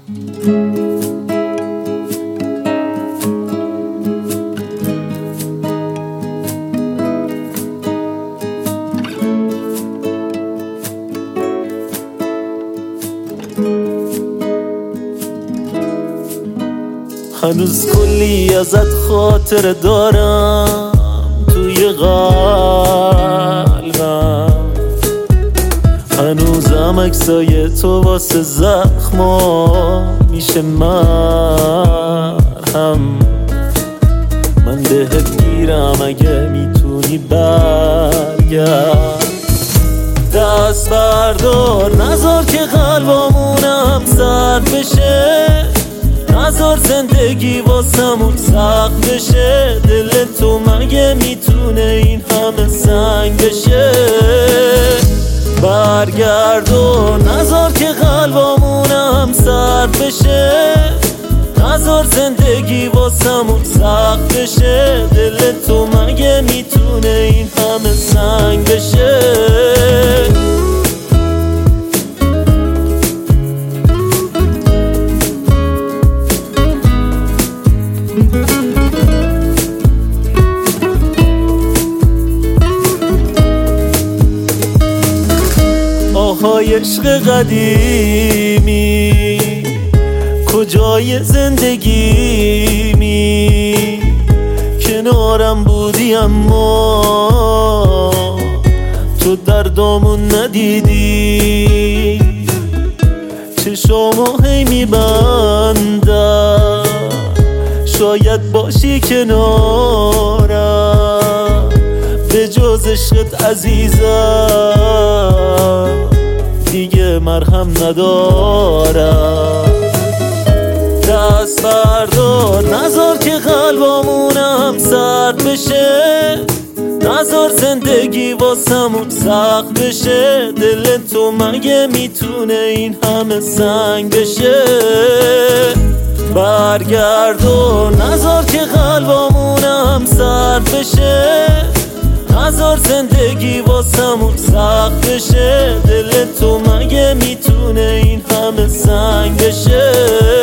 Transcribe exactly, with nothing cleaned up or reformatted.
هنوز کلی ازت خاطر دارم توی قلبم، هنوزم عکسای تو واسه زخما میشه مرهم. من بهت گیرم اگه میتونی برگرد. دست بردار نذار که قلبمونم سرد بشه، نذار زندگی واسمون سخت بشه. دل تو مگه میتونه این همه سنگ بشه؟ برگرد و نذار که قلبمونم سرد بشه، نذار زندگی واسمون سخت بشه. دل تو مگه میتونه این همه سنگ بشه؟ آهای عشق قدیمی، کجای زندگی می؟ کنارم بودی اما تو دردامون ندیدی. چشامو هی میبندم شاید باشی کنارم، به جز عشقت عزیزم دیگه مرهم ندارم. دست بردار نذار که قلبمونم سرد بشه، نذار زندگی واسمون سخت بشه. دل تو مگه میتونه این همه سنگ بشه؟ برگرد و نذار که قلبمونم سرد بشه، نذار زندگی واسمون سخت بشه. دل تو مگه میتونه این همه سنگ بشه؟